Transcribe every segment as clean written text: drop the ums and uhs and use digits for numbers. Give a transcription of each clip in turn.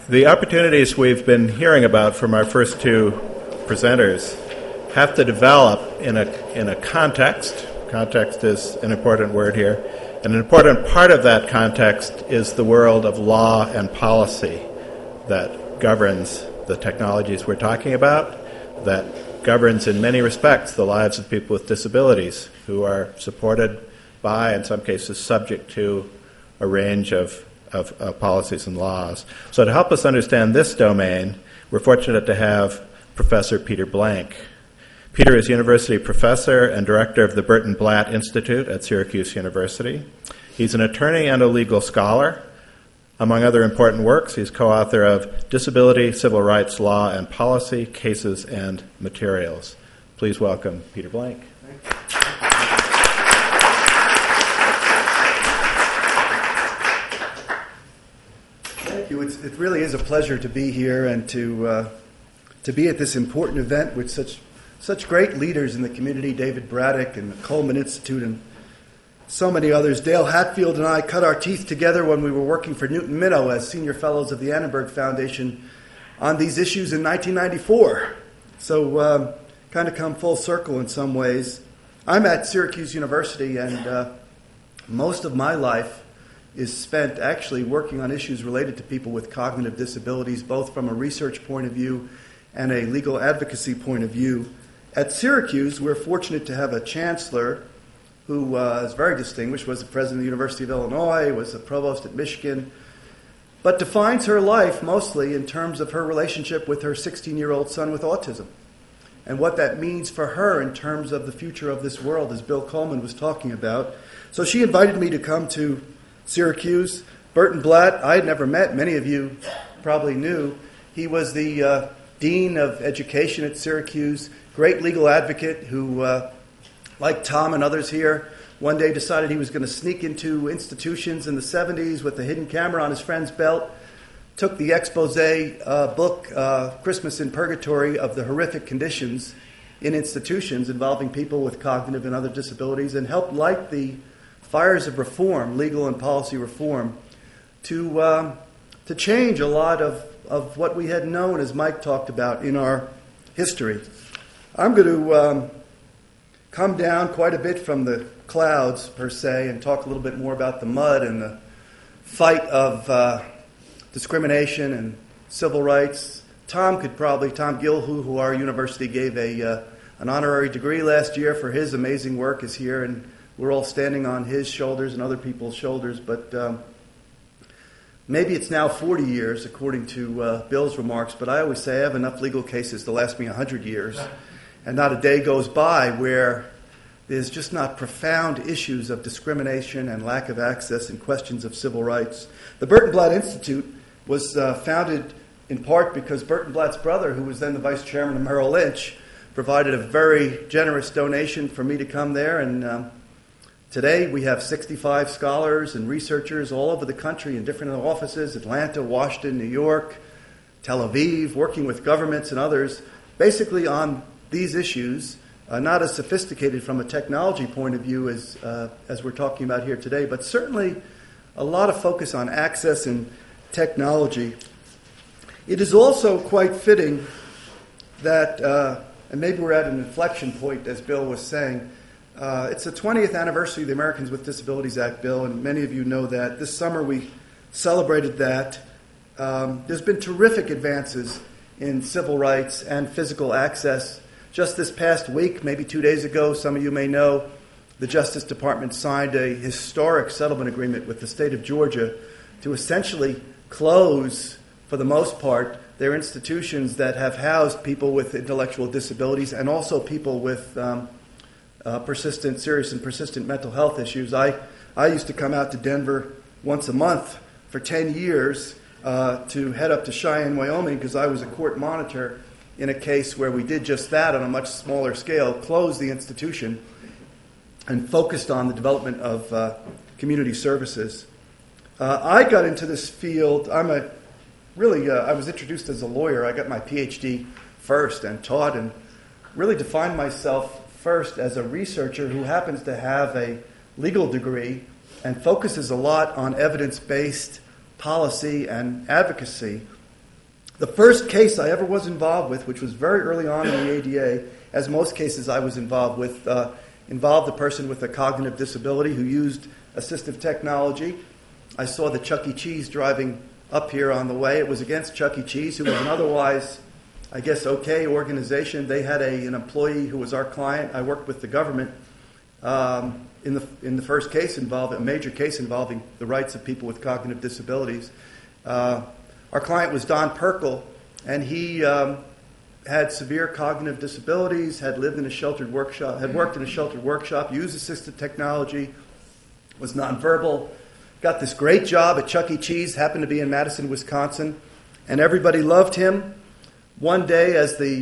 The opportunities we've been hearing about from our first two presenters have to develop in a context. Context is an important word here. And an important part of that context is the world of law and policy that governs the technologies we're talking about, that governs in many respects the lives of people with disabilities who are supported by, in some cases, subject to a range of policies and laws. So to help us understand this domain, we're fortunate to have Professor Peter Blank. Peter is university professor and director of the Burton Blatt Institute at Syracuse University. He's an attorney and a legal scholar. Among other important works, he's co-author of Disability, Civil Rights, Law, and Policy, Cases and Materials. Please welcome Peter Blank. Thank you. It really is a pleasure to be here and to be at this important event with such great leaders in the community, David Braddock and the Coleman Institute and so many others. Dale Hatfield and I cut our teeth together when we were working for Newton Minow as senior fellows of the Annenberg Foundation on these issues in 1994. So kind of come full circle in some ways. I'm at Syracuse University, and most of my life is spent actually working on issues related to people with cognitive disabilities, both from a research point of view and a legal advocacy point of view. At Syracuse, we're fortunate to have a chancellor who is very distinguished, was the president of the University of Illinois, was the provost at Michigan, but defines her life mostly in terms of her relationship with her 16-year-old son with autism and what that means for her in terms of the future of this world, as Bill Coleman was talking about. So she invited me to come to Syracuse. Burton Blatt, I had never met. Many of you probably knew. He was the dean of education at Syracuse, great legal advocate who, like Tom and others here, one day decided he was going to sneak into institutions in the 70s with a hidden camera on his friend's belt, took the expose book, Christmas in Purgatory, of the horrific conditions in institutions involving people with cognitive and other disabilities, and helped light the fires of reform, legal and policy reform, to change a lot of what we had known, as Mike talked about, in our history. I'm going to come down quite a bit from the clouds, per se, and talk a little bit more about the mud and the fight of discrimination and civil rights. Tom Gilhu, who our university gave an honorary degree last year for his amazing work, is here, and we're all standing on his shoulders and other people's shoulders, but maybe it's now 40 years, according to Bill's remarks, but I always say I have enough legal cases to last me 100 years, and not a day goes by where there's just not profound issues of discrimination and lack of access and questions of civil rights. The Burton Blatt Institute was founded in part because Burton Blatt's brother, who was then the vice chairman of Merrill Lynch, provided a very generous donation for me to come there, and today we have 65 scholars and researchers all over the country in different offices, Atlanta, Washington, New York, Tel Aviv, working with governments and others, basically on these issues, not as sophisticated from a technology point of view as we're talking about here today, but certainly a lot of focus on access and technology. It is also quite fitting that, and maybe we're at an inflection point, as Bill was saying, it's the 20th anniversary of the Americans with Disabilities Act, Bill, and many of you know that. This summer we celebrated that. There's been terrific advances in civil rights and physical access. Just this past week, maybe 2 days ago, some of you may know, the Justice Department signed a historic settlement agreement with the state of Georgia to essentially close, for the most part, their institutions that have housed people with intellectual disabilities and also people with serious and persistent mental health issues. I used to come out to Denver once a month for 10 years to head up to Cheyenne, Wyoming, because I was a court monitor in a case where we did just that on a much smaller scale, closed the institution and focused on the development of community services. I got into this field. I was introduced as a lawyer. I got my PhD first and taught and really defined myself first as a researcher who happens to have a legal degree and focuses a lot on evidence-based policy and advocacy. The first case I ever was involved with, which was very early on in the ADA, as most cases I was involved with, involved a person with a cognitive disability who used assistive technology. I saw the Chuck E. Cheese driving up here on the way. It was against Chuck E. Cheese, who was an otherwise, I guess, okay organization. They had an employee who was our client. I worked with the government in the first case involved, a major case involving the rights of people with cognitive disabilities. Our client was Don Perkel, and he had severe cognitive disabilities, had lived in a sheltered workshop, had worked in a sheltered workshop, used assistive technology, was nonverbal, got this great job at Chuck E. Cheese, happened to be in Madison, Wisconsin, and everybody loved him. One day,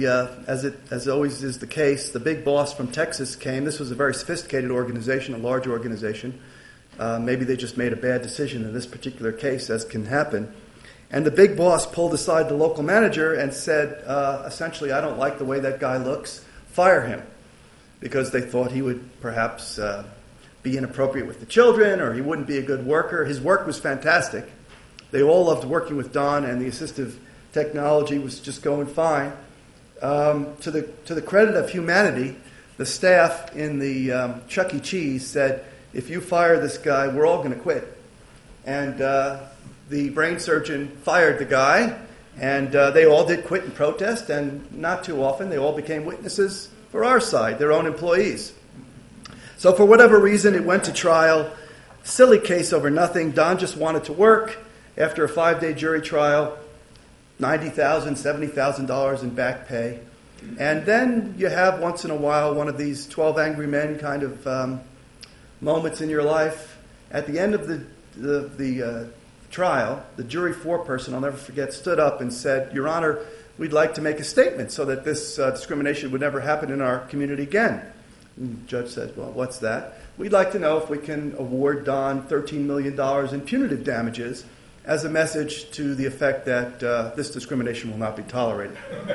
as always is the case, the big boss from Texas came. This was a very sophisticated organization, a large organization. Maybe they just made a bad decision in this particular case, as can happen. And the big boss pulled aside the local manager and said, essentially, I don't like the way that guy looks, fire him. Because they thought he would perhaps be inappropriate with the children, or he wouldn't be a good worker. His work was fantastic. They all loved working with Don, and the assistive technology was just going fine. To the credit of humanity, the staff in the Chuck E. Cheese said, if you fire this guy, we're all going to quit. And the brain surgeon fired the guy, and they all did quit in protest, and not too often they all became witnesses for our side, their own employees. So for whatever reason, it went to trial. Silly case over nothing. Don just wanted to work. After a 5-day jury trial, $90,000, $70,000 in back pay. And then you have once in a while one of these 12 angry men kind of moments in your life. At the end of the trial, the jury foreperson, I'll never forget, stood up and said, Your Honor, we'd like to make a statement so that this discrimination would never happen in our community again. And the judge said, well, what's that? We'd like to know if we can award Don $13 million in punitive damages as a message to the effect that this discrimination will not be tolerated.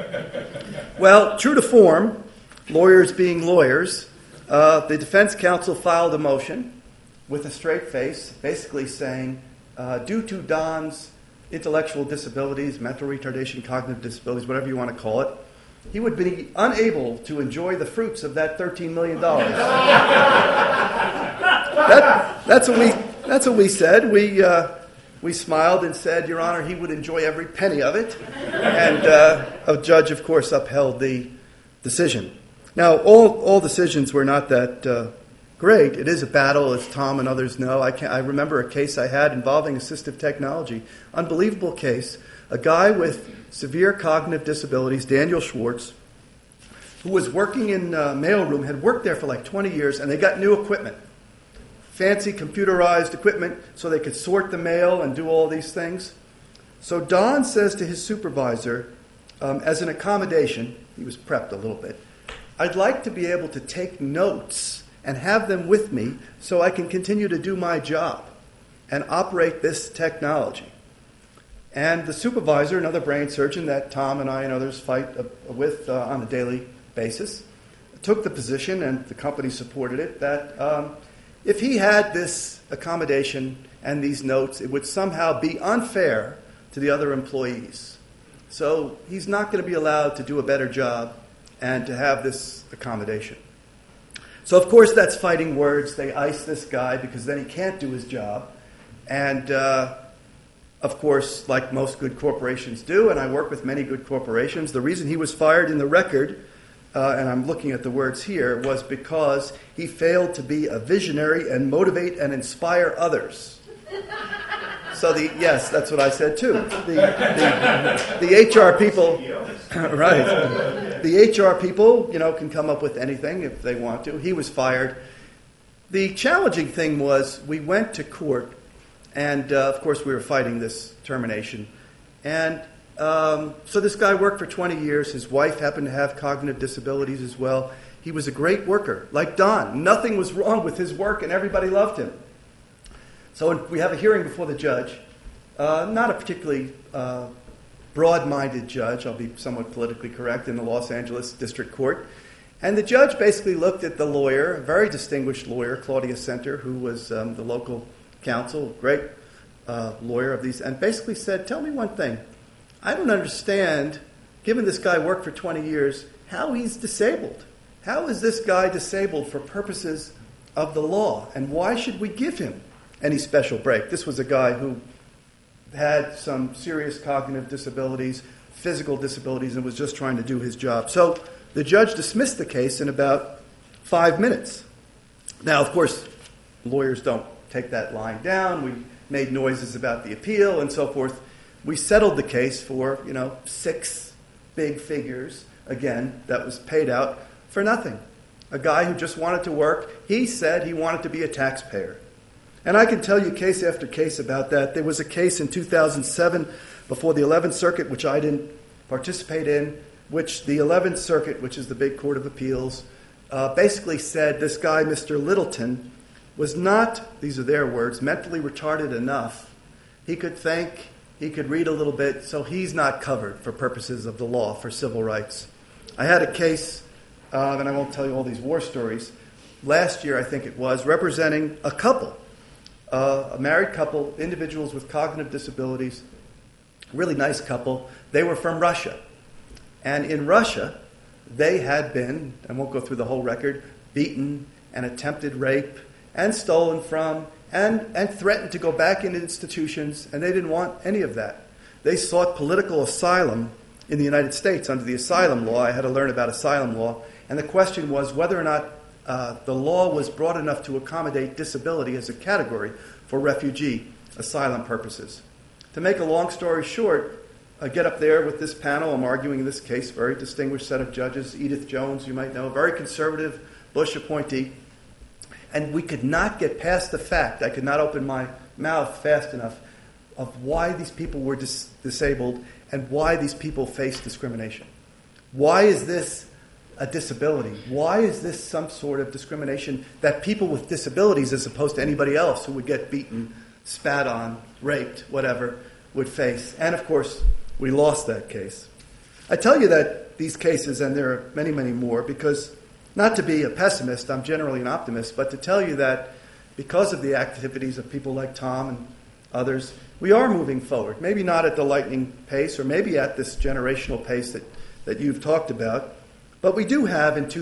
Well, true to form, lawyers being lawyers, the defense counsel filed a motion with a straight face, basically saying, due to Don's intellectual disabilities, mental retardation, cognitive disabilities, whatever you want to call it, he would be unable to enjoy the fruits of that $13 million. That's what we said. We smiled and said, Your Honor, he would enjoy every penny of it. And a judge, of course, upheld the decision. Now, all decisions were not that great. It is a battle, as Tom and others know. I remember a case I had involving assistive technology. Unbelievable case. A guy with severe cognitive disabilities, Daniel Schwartz, who was working in a mailroom, had worked there for like 20 years, and they got new equipment. Fancy computerized equipment so they could sort the mail and do all these things. So Don says to his supervisor, as an accommodation, he was prepped a little bit, I'd like to be able to take notes and have them with me so I can continue to do my job and operate this technology. And the supervisor, another brain surgeon that Tom and I and others fight with on a daily basis, took the position, and the company supported it, that if he had this accommodation and these notes, it would somehow be unfair to the other employees. So he's not going to be allowed to do a better job and to have this accommodation. So, of course, that's fighting words. They ice this guy because then he can't do his job. And, of course, like most good corporations do, and I work with many good corporations, the reason he was fired in the record, and I'm looking at the words here, was because he failed to be a visionary and motivate and inspire others. So yes, that's what I said too. The HR people, right? The HR people, can come up with anything if they want to. He was fired. The challenging thing was we went to court, and of course we were fighting this termination. And so this guy worked for 20 years. His wife happened to have cognitive disabilities as well. He was a great worker, like Don. Nothing was wrong with his work, and everybody loved him. So we have a hearing before the judge, not a particularly broad-minded judge, I'll be somewhat politically correct, in the Los Angeles District Court. And the judge basically looked at the lawyer, a very distinguished lawyer, Claudia Center, who was the local counsel, great lawyer of these, and basically said, tell me one thing. I don't understand, given this guy worked for 20 years, how he's disabled. How is this guy disabled for purposes of the law? And why should we give him any special break? This was a guy who had some serious cognitive disabilities, physical disabilities, and was just trying to do his job. So the judge dismissed the case in about 5 minutes. Now, of course, lawyers don't take that lying down. We made noises about the appeal and so forth. We settled the case for, 6 big figures, again, that was paid out for nothing. A guy who just wanted to work, he said he wanted to be a taxpayer. And I can tell you case after case about that. There was a case in 2007 before the 11th Circuit, which I didn't participate in, which the 11th Circuit, which is the big court of appeals, basically said this guy, Mr. Littleton, was not, these are their words, mentally retarded enough. He could think, he could read a little bit, so he's not covered for purposes of the law for civil rights. I had a case, and I won't tell you all these war stories, last year I think it was, representing a couple, a married couple, individuals with cognitive disabilities, really nice couple. They were from Russia. And in Russia, they had been, I won't go through the whole record, beaten and attempted rape and stolen from and threatened to go back into institutions, and they didn't want any of that. They sought political asylum in the United States under the asylum law. I had to learn about asylum law. And the question was whether or not the law was broad enough to accommodate disability as a category for refugee asylum purposes. To make a long story short, I get up there with this panel. I'm arguing this case, very distinguished set of judges. Edith Jones, you might know, very conservative Bush appointee. And we could not get past the fact, I could not open my mouth fast enough, of why these people were disabled and why these people face discrimination. Why is this a disability? Why is this some sort of discrimination that people with disabilities, as opposed to anybody else who would get beaten, spat on, raped, whatever, would face? And of course, we lost that case. I tell you that these cases, and there are many, many more, because not to be a pessimist, I'm generally an optimist, but to tell you that because of the activities of people like Tom and others, we are moving forward. Maybe not at the lightning pace, or maybe at this generational pace that you've talked about, but we do have in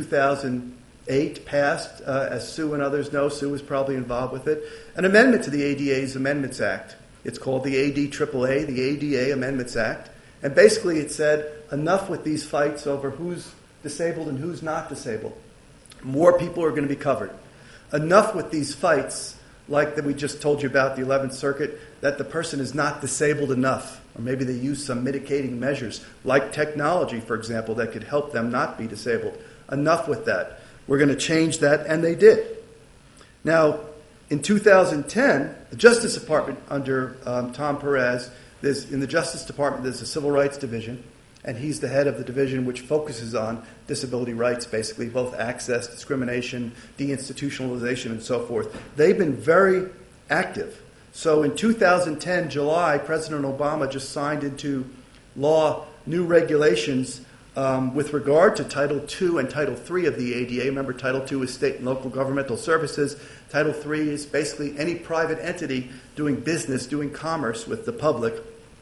2008 passed, as Sue and others know, Sue was probably involved with it, an amendment to the ADA's Amendments Act. It's called the ADAAA, the ADA Amendments Act, and basically it said enough with these fights over who's disabled and who's not disabled. More people are going to be covered. Enough with these fights, like that we just told you about the 11th Circuit, that the person is not disabled enough. Or maybe they use some mitigating measures, like technology, for example, that could help them not be disabled. Enough with that. We're going to change that, and they did. Now, in 2010, the Justice Department under Tom Perez, in the Justice Department there's a Civil Rights Division, and he's the head of the division which focuses on disability rights, basically, both access, discrimination, deinstitutionalization, and so forth. They've been very active. So in 2010, July, President Obama just signed into law new regulations with regard to Title II and Title III of the ADA. Remember, Title II is state and local governmental services. Title III is basically any private entity doing business, doing commerce with the public,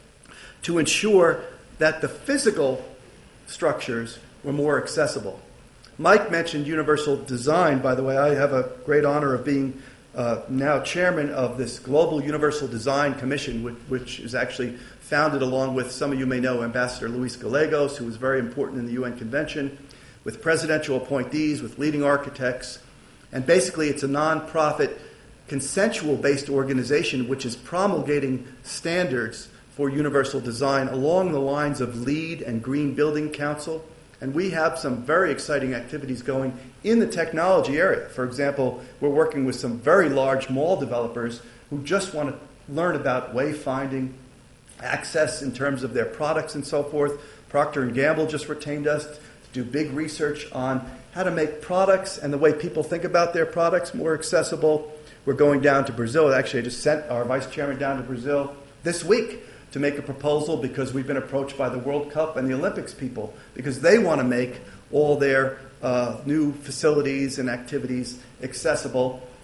to ensure that the physical structures were more accessible. Mike mentioned universal design. By the way, I have a great honor of being now chairman of this Global Universal Design Commission, which is actually founded along with, some of you may know, Ambassador Luis Gallegos, who was very important in the UN Convention, with presidential appointees, with leading architects. And basically it's a nonprofit, consensual-based organization which is promulgating standards for universal design along the lines of LEED and Green Building Council. And we have some very exciting activities going in the technology area. For example, we're working with some very large mall developers who just want to learn about wayfinding, access in terms of their products and so forth. Procter & Gamble just retained us to do big research on how to make products and the way people think about their products more accessible. We're going down to Brazil. Actually, I just sent our vice chairman down to Brazil this week to make a proposal because we've been approached by the World Cup and the Olympics people because they want to make all their new facilities and activities accessible.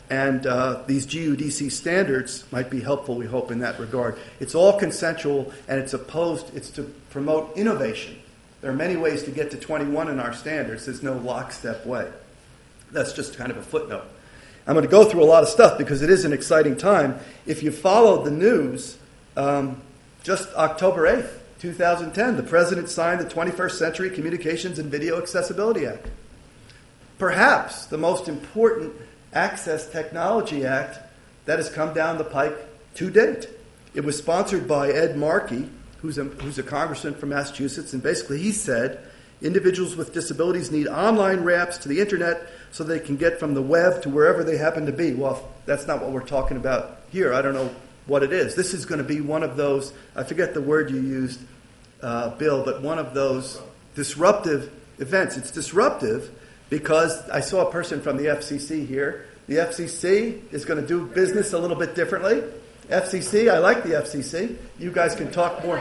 And these GUDC standards might be helpful, we hope, in that regard. It's all consensual, and it's to promote innovation. There are many ways to get to 21 in our standards. There's no lockstep way. That's just kind of a footnote. I'm going to go through a lot of stuff because it is an exciting time. If you followed the news, just October 8th, 2010, the President signed the 21st Century Communications and Video Accessibility Act. Perhaps the most important Access Technology Act that has come down the pike to date. It was sponsored by Ed Markey, who's a congressman from Massachusetts, and basically he said individuals with disabilities need online ramps to the internet so they can get from the web to wherever they happen to be. Well, that's not what we're talking about here. I don't know what it is. This is going to be one of those, I forget the word you used, Bill, but one of those disruptive events. It's disruptive because I saw a person from the FCC here. The FCC is going to do business a little bit differently. FCC, I like the FCC. You guys can talk more.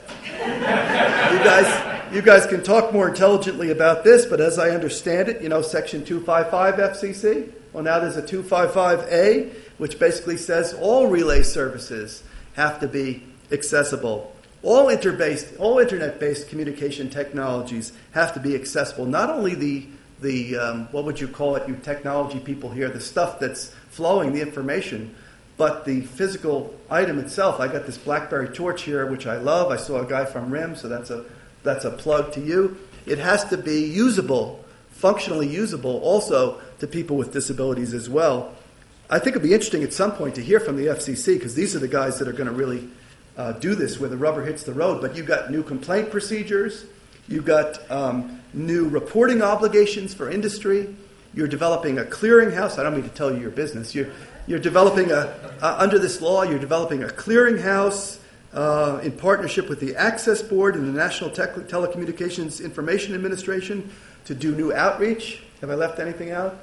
You guys can talk more intelligently about this, but as I understand it, Section 255 FCC, well, now there's a 255A, which basically says all relay services have to be accessible. All internet-based communication technologies have to be accessible. Not only the what would you call it, you technology people here, the stuff that's flowing, the information, but the physical item itself. I got this BlackBerry torch here, which I love. I saw a guy from RIM, so that's a plug to you. It has to be usable, functionally usable, also to people with disabilities as well. I think it'll be interesting at some point to hear from the FCC, because these are the guys that are going to really do this where the rubber hits the road. But you've got new complaint procedures. You've got new reporting obligations for industry. You're developing a clearinghouse. I don't mean to tell you your business. You're developing under this law, you're developing a clearinghouse in partnership with the Access Board and the National Telecommunications Information Administration to do new outreach. Have I left anything out?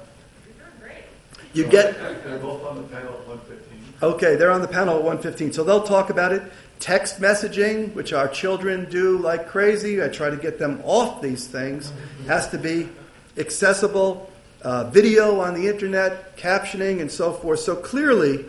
You get. They're both on the panel at 1:15. Okay, they're on the panel at 1:15. So they'll talk about it. Text messaging, which our children do like crazy. I try to get them off these things. Has to be accessible. Video on the internet, captioning, and so forth. So clearly,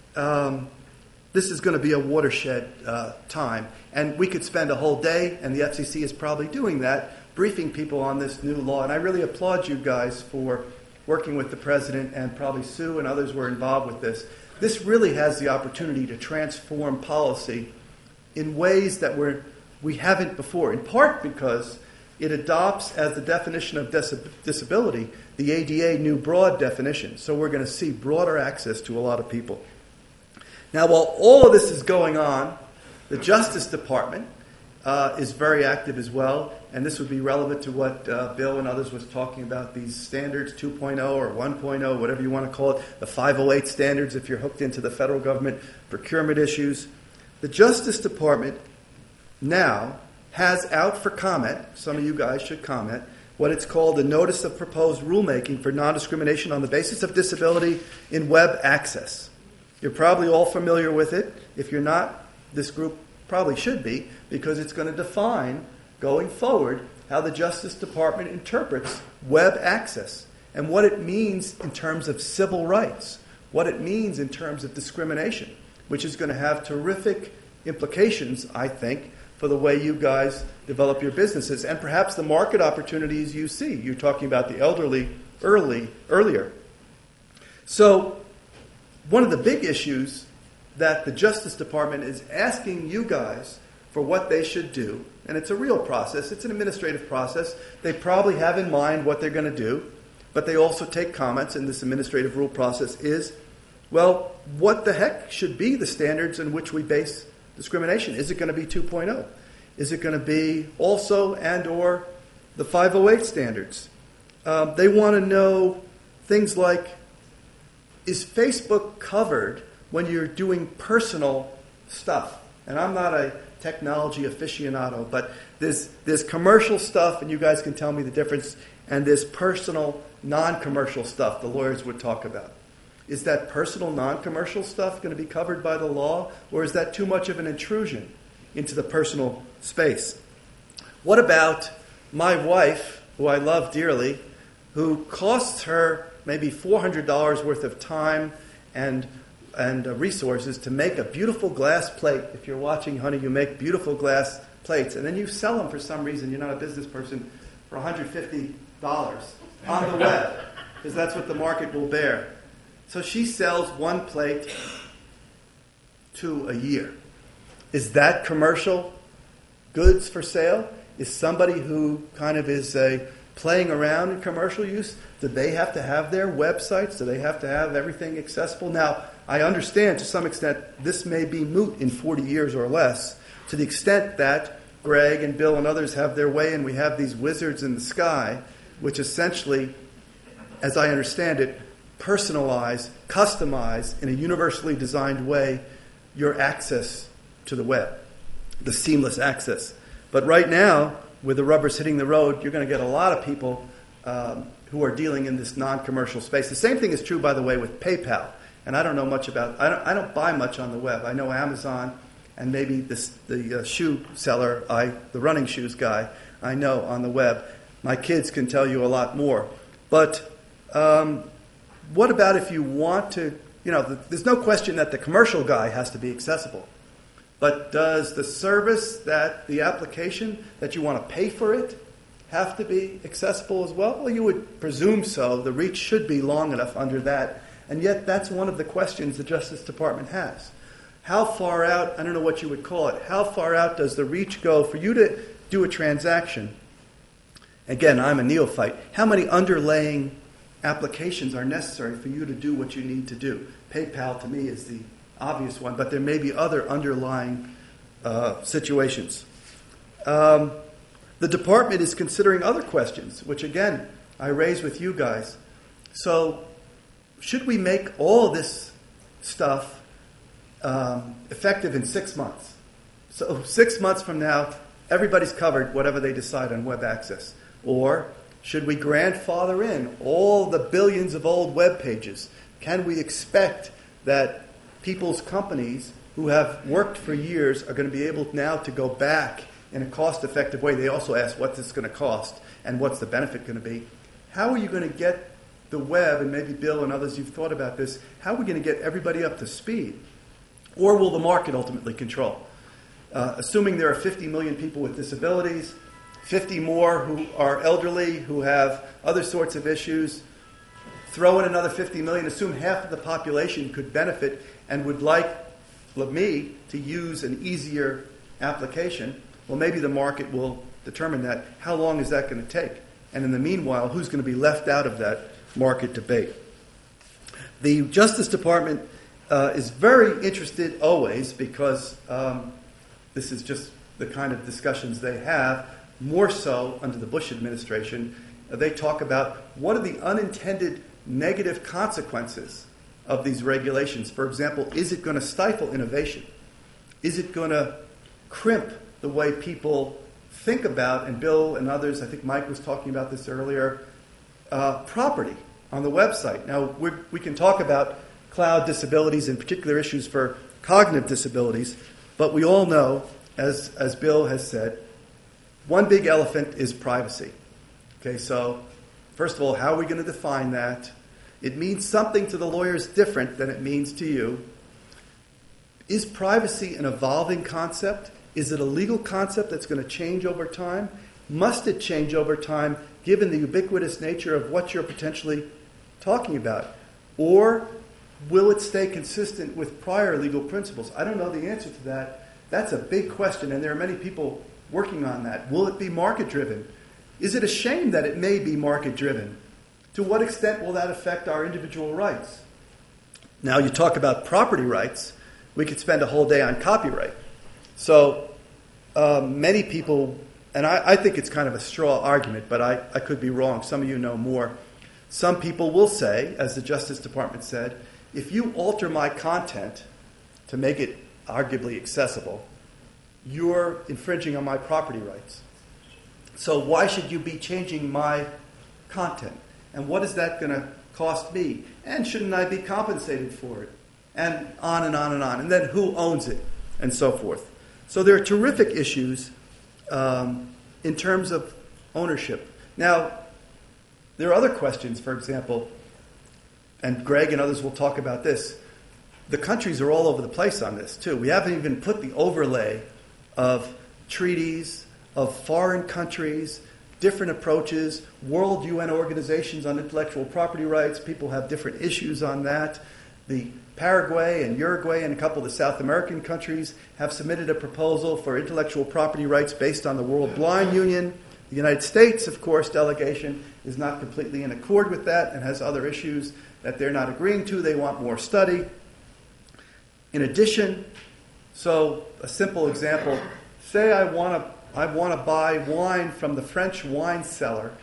this is going to be a watershed time. And we could spend a whole day, and the FCC is probably doing that, briefing people on this new law. And I really applaud you guys for working with the President, and probably Sue and others were involved with this. This really has the opportunity to transform policy in ways that we haven't before, in part because it adopts as the definition of disability the ADA new broad definition. So we're going to see broader access to a lot of people. Now, while all of this is going on, the Justice Department is very active as well, and this would be relevant to what Bill and others was talking about, these standards 2.0 or 1.0, whatever you want to call it, the 508 standards if you're hooked into the federal government procurement issues. The Justice Department now has out for comment, some of you guys should comment, what it's called the Notice of Proposed Rulemaking for Non-Discrimination on the Basis of Disability in Web Access. You're probably all familiar with it. If you're not, this group probably should be, because it's going to define, going forward, how the Justice Department interprets web access and what it means in terms of civil rights, what it means in terms of discrimination, which is going to have terrific implications, I think, for the way you guys develop your businesses and perhaps the market opportunities you see. You're talking about the elderly earlier. So one of the big issues that the Justice Department is asking you guys for what they should do, and it's a real process, it's an administrative process. They probably have in mind what they're going to do, but they also take comments in this administrative rule process is, well, what the heck should be the standards in which we base discrimination? Is it going to be 2.0? Is it going to be also and or the 508 standards? They want to know things like, is Facebook covered when you're doing personal stuff? And I'm not a technology aficionado, but there's commercial stuff, and you guys can tell me the difference, and there's personal, non-commercial stuff the lawyers would talk about. Is that personal, non-commercial stuff going to be covered by the law, or is that too much of an intrusion into the personal space? What about my wife, who I love dearly, who costs her maybe $400 worth of time and resources to make a beautiful glass plate. If you're watching, honey, you make beautiful glass plates, and then you sell them for some reason. You're not a business person, for $150 on the web, because that's what the market will bear. So she sells one plate to a year. Is that commercial goods for sale? Is somebody who kind of is playing around in commercial use? Do they have to have their websites? Do they have to have everything accessible? Now, I understand to some extent this may be moot in 40 years or less, to the extent that Greg and Bill and others have their way and we have these wizards in the sky, which essentially, as I understand it, personalize, customize in a universally designed way your access to the web, the seamless access. But right now, with the rubbers hitting the road, you're going to get a lot of people who are dealing in this non-commercial space. The same thing is true, by the way, with PayPal. And I don't know much about, I don't buy much on the web. I know Amazon and maybe the shoe seller, the running shoes guy, I know on the web. My kids can tell you a lot more. But what about if you want to, there's no question that the commercial guy has to be accessible. But does the service, that the application that you want to pay for it, have to be accessible as well? Well, you would presume so. The reach should be long enough under that. And yet that's one of the questions the Justice Department has. How far out, I don't know what you would call it, how far out does the reach go for you to do a transaction? Again, I'm a neophyte. How many underlaying applications are necessary for you to do what you need to do? PayPal, to me, is the obvious one, but there may be other underlying situations. The department is considering other questions, which, again, I raise with you guys. So, should we make all this stuff effective in 6 months? So 6 months from now, everybody's covered whatever they decide on web access. Or should we grandfather in all the billions of old web pages? Can we expect that people's companies who have worked for years are going to be able now to go back in a cost-effective way? They also ask what's this going to cost and what's the benefit going to be. How are you going to get the web, and maybe Bill and others, you've thought about this, how are we going to get everybody up to speed? Or will the market ultimately control? Assuming there are 50 million people with disabilities, 50 more who are elderly, who have other sorts of issues, throw in another 50 million, assume half of the population could benefit and would like me to use an easier application. Well, maybe the market will determine that. How long is that going to take? And in the meanwhile, who's going to be left out of that market debate? The Justice Department is very interested always, because this is just the kind of discussions they have, more so under the Bush administration. They talk about what are the unintended negative consequences of these regulations. For example, is it going to stifle innovation? Is it going to crimp the way people think about, and Bill and others, I think Mike was talking about this earlier, property on the website? Now, we can talk about cloud disabilities and particular issues for cognitive disabilities, but we all know, as Bill has said, one big elephant is privacy. Okay, so first of all, how are we going to define that? It means something to the lawyers different than it means to you. Is privacy an evolving concept? Is it a legal concept that's going to change over time? Must it change over time given the ubiquitous nature of what you're potentially talking about? Or will it stay consistent with prior legal principles? I don't know the answer to that. That's a big question, and there are many people working on that. Will it be market-driven? Is it a shame that it may be market-driven? To what extent will that affect our individual rights? Now, you talk about property rights. We could spend a whole day on copyright. So many people, and I think it's kind of a straw argument, but I could be wrong. Some of you know more. Some people will say, as the Justice Department said, if you alter my content to make it arguably accessible, you're infringing on my property rights. So why should you be changing my content? And what is that going to cost me? And shouldn't I be compensated for it? And on and on and on. And then who owns it? And so forth. So there are terrific issues in terms of ownership. Now, there are other questions. For example, and Greg and others will talk about this, the countries are all over the place on this, too. We haven't even put the overlay of treaties, of foreign countries, different approaches, world UN organizations on intellectual property rights. People have different issues on that. The Paraguay and Uruguay and a couple of the South American countries have submitted a proposal for intellectual property rights based on the World Blind Union. The United States, of course, delegation is not completely in accord with that and has other issues that they're not agreeing to. They want more study. In addition, so a simple example, say I want to buy wine from the French wine cellar,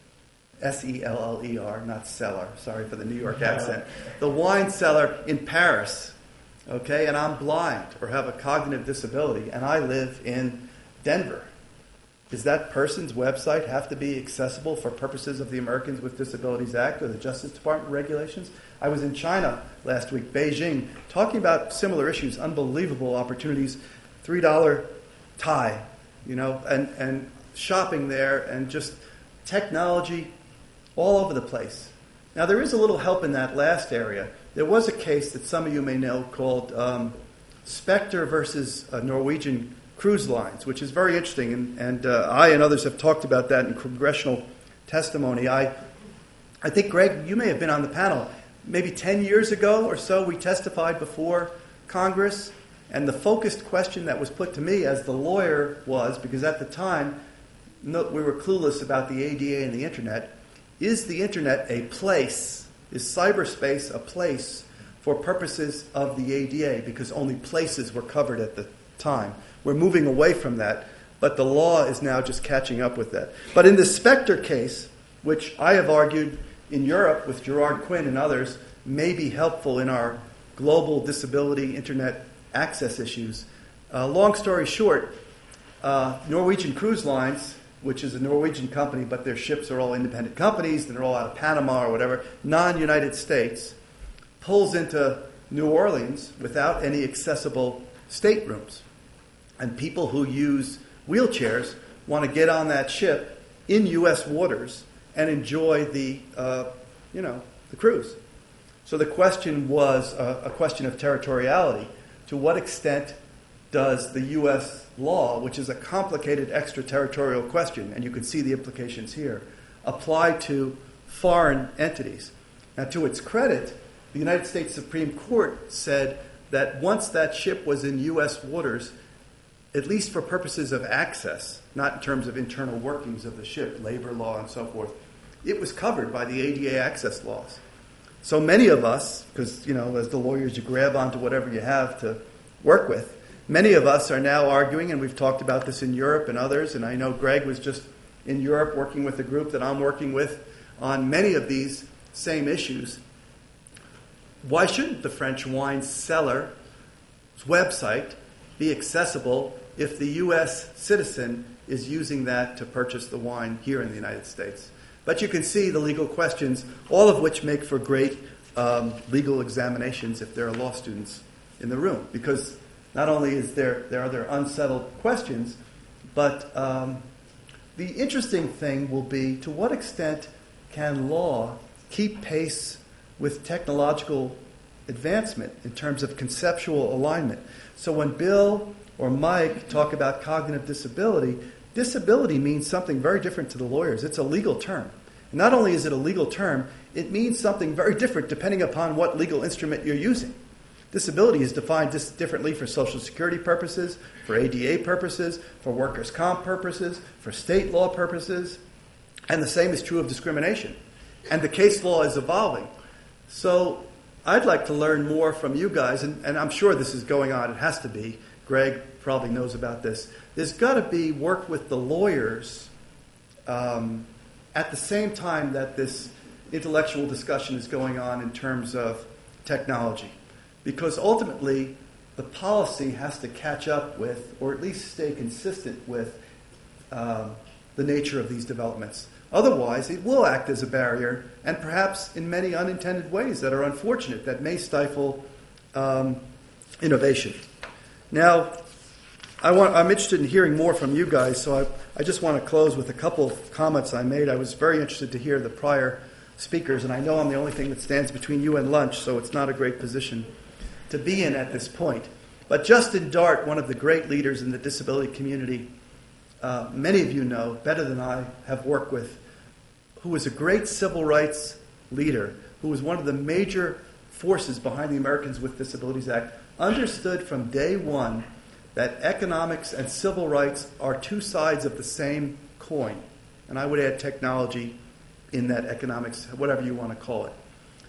Seller, not seller, sorry for the New York accent, the wine cellar in Paris, okay, and I'm blind or have a cognitive disability, and I live in Denver. Does that person's website have to be accessible for purposes of the Americans with Disabilities Act or the Justice Department regulations? I was in China last week, Beijing, talking about similar issues, unbelievable opportunities, $3 Thai, and shopping there, and just technology all over the place. Now, there is a little help in that last area. There was a case that some of you may know called Spectre versus Norwegian Cruise Lines, which is very interesting, and I and others have talked about that in congressional testimony. I think, Greg, you may have been on the panel. Maybe 10 years ago or so, we testified before Congress, and the focused question that was put to me as the lawyer was, because at the time we were clueless about the ADA and the Internet, is the Internet a place, is cyberspace a place for purposes of the ADA? Because only places were covered at the time. We're moving away from that, but the law is now just catching up with that. But in the Spectre case, which I have argued in Europe with Gerard Quinn and others, may be helpful in our global disability Internet access issues. Long story short, Norwegian Cruise Lines, which is a Norwegian company, but their ships are all independent companies, and they're all out of Panama or whatever, non-United States, pulls into New Orleans without any accessible staterooms. And people who use wheelchairs want to get on that ship in U.S. waters and enjoy the cruise. So the question was a question of territoriality. To what extent does the U.S. law, which is a complicated extraterritorial question, and you can see the implications here, apply to foreign entities? Now, to its credit, the United States Supreme Court said that once that ship was in U.S. waters, at least for purposes of access, not in terms of internal workings of the ship, labor law and so forth, it was covered by the ADA access laws. So many of us, because, as the lawyers, you grab onto whatever you have to work with, many of us are now arguing, and we've talked about this in Europe and others, and I know Greg was just in Europe working with a group that I'm working with on many of these same issues. Why shouldn't the French wine cellar's website be accessible if the U.S. citizen is using that to purchase the wine here in the United States? But you can see the legal questions, all of which make for great legal examinations if there are law students in the room, because not only are there unsettled questions, but the interesting thing will be, to what extent can law keep pace with technological advancement in terms of conceptual alignment? So when Bill or Mike talk about cognitive disability, disability means something very different to the lawyers. It's a legal term. And not only is it a legal term, it means something very different depending upon what legal instrument you're using. Disability is defined differently for Social Security purposes, for ADA purposes, for workers' comp purposes, for state law purposes, and the same is true of discrimination. And the case law is evolving. So I'd like to learn more from you guys, and I'm sure this is going on. It has to be. Greg probably knows about this. There's got to be work with the lawyers at the same time that this intellectual discussion is going on in terms of technology. Because ultimately, the policy has to catch up with, or at least stay consistent with, the nature of these developments. Otherwise, it will act as a barrier, and perhaps in many unintended ways that are unfortunate, that may stifle innovation. Now, I'm interested in hearing more from you guys, so I just want to close with a couple of comments I made. I was very interested to hear the prior speakers, and I know I'm the only thing that stands between you and lunch, so it's not a great position to be in at this point. But Justin Dart, one of the great leaders in the disability community, many of you know better than I have worked with, who was a great civil rights leader, who was one of the major forces behind the Americans with Disabilities Act, understood from day one that economics and civil rights are two sides of the same coin. And I would add technology in that economics, whatever you want to call it.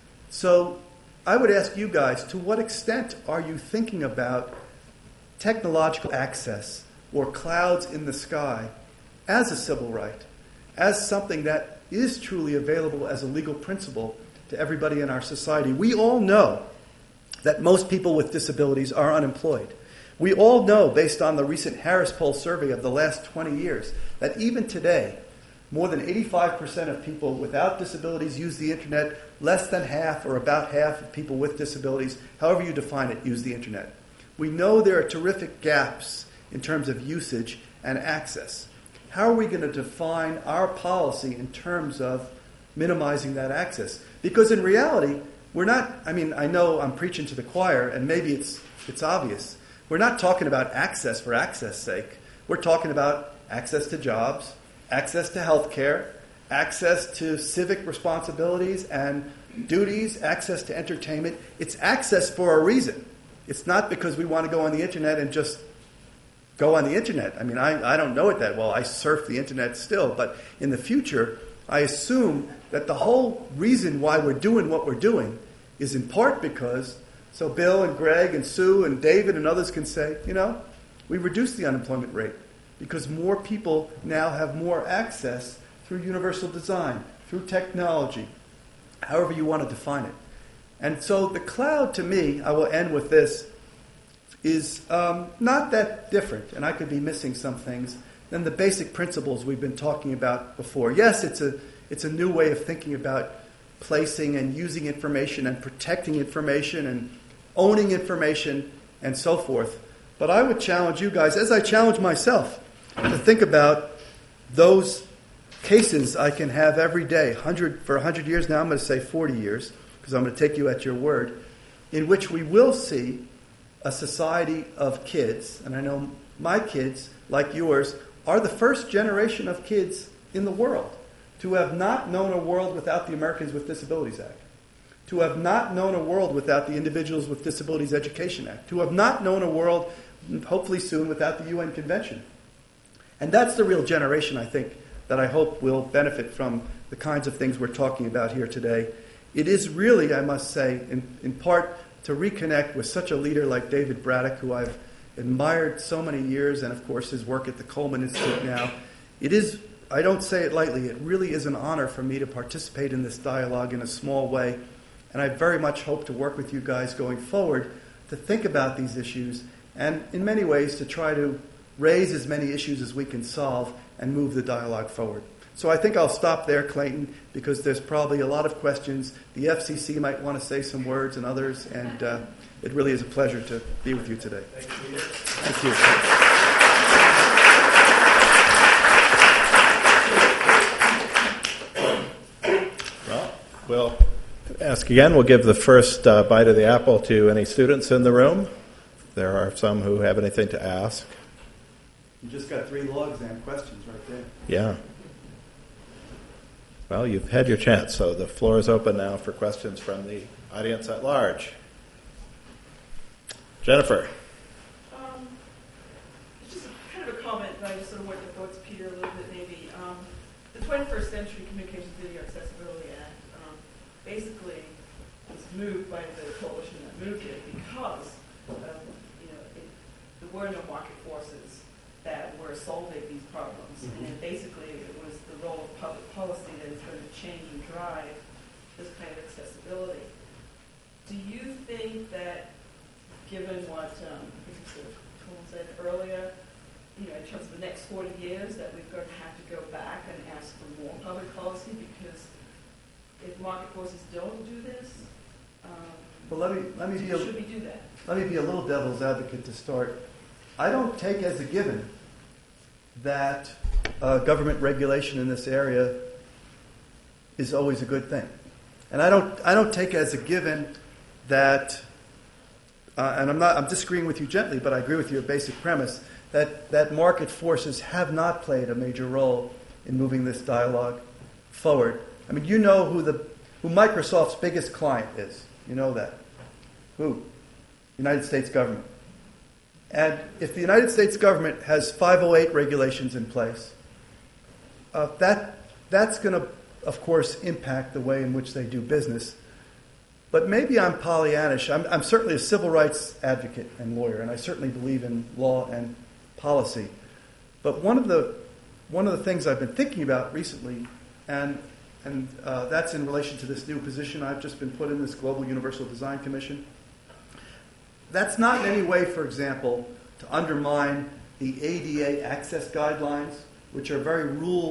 So I would ask you guys, to what extent are you thinking about technological access or clouds in the sky as a civil right, as something that is truly available as a legal principle to everybody in our society? We all know that most people with disabilities are unemployed. We all know, based on the recent Harris Poll survey of the last 20 years, that even today, more than 85% of people without disabilities use the internet. Less than half, or about half, of people with disabilities, however you define it, use the internet. We know there are terrific gaps in terms of usage and access. How are we going to define our policy in terms of minimizing that access? Because in reality, we're not, I know I'm preaching to the choir, and maybe it's obvious. We're not talking about access for access' sake. We're talking about access to jobs, access to health care, access to civic responsibilities and duties, access to entertainment. It's access for a reason. It's not because we want to go on the internet and just go on the internet. I don't know it that well. I surf the internet still. But in the future, I assume that the whole reason why we're doing what we're doing is in part because, so Bill and Greg and Sue and David and others can say, we reduced the unemployment rate because more people now have more access through universal design, through technology, however you want to define it. And so the cloud, to me, I will end with this, is not that different, and I could be missing some things, than the basic principles we've been talking about before. Yes, it's a new way of thinking about placing and using information and protecting information and owning information and so forth. But I would challenge you guys, as I challenge myself, to think about those cases I can have every day, for 100 years now, I'm going to say 40 years, because I'm going to take you at your word, in which we will see a society of kids, and I know my kids, like yours, are the first generation of kids in the world to have not known a world without the Americans with Disabilities Act, to have not known a world without the Individuals with Disabilities Education Act, to have not known a world, hopefully soon, without the UN Convention. And that's the real generation, I think, that I hope will benefit from the kinds of things we're talking about here today. It is really, I must say, in part to reconnect with such a leader like David Braddock, who I've admired so many years, and of course his work at the Coleman Institute now. It is, I don't say it lightly, it really is an honor for me to participate in this dialogue in a small way. And I very much hope to work with you guys going forward to think about these issues and in many ways to try to raise as many issues as we can solve and move the dialogue forward. So I think I'll stop there, Clayton, because there's probably a lot of questions. The FCC might want to say some words and others, and it really is a pleasure to be with you today. Thank you. Well, we'll ask again. We'll give the first bite of the apple to any students in the room. There are some who have anything to ask. You just got 3 law exam questions right there. Yeah. Well, you've had your chance, so the floor is open now for questions from the audience at large. Jennifer. Just kind of a comment, and I just sort of want your thoughts, Peter, a little bit maybe. The 21st Century Communications Video Accessibility Act basically was moved by the coalition that moved it because there were no market forces that were solving these problems. Mm-hmm. And basically it was the role of public policy that is going to change and drive this kind of accessibility. Do you think that, given what Colin said earlier, in terms of the next 40 years, that we're going to have to go back and ask for more public policy? Because if market forces don't do this, well, should we do that? Let me be a little devil's advocate to start. I don't take as a given that government regulation in this area is always a good thing. And I don't take it as a given that, and I'm disagreeing with you gently, but I agree with your basic premise, that market forces have not played a major role in moving this dialogue forward. I mean, you know who Microsoft's biggest client is. You know that. Who? United States government. And if the United States government has 508 regulations in place, that's going to, of course, impact the way in which they do business. But maybe I'm Pollyannish. I'm certainly a civil rights advocate and lawyer, and I certainly believe in law and policy. But one of the things I've been thinking about recently, and that's in relation to this new position I've just been put in, this Global Universal Design Commission. That's not in any way, for example, to undermine the ADA access guidelines, which are very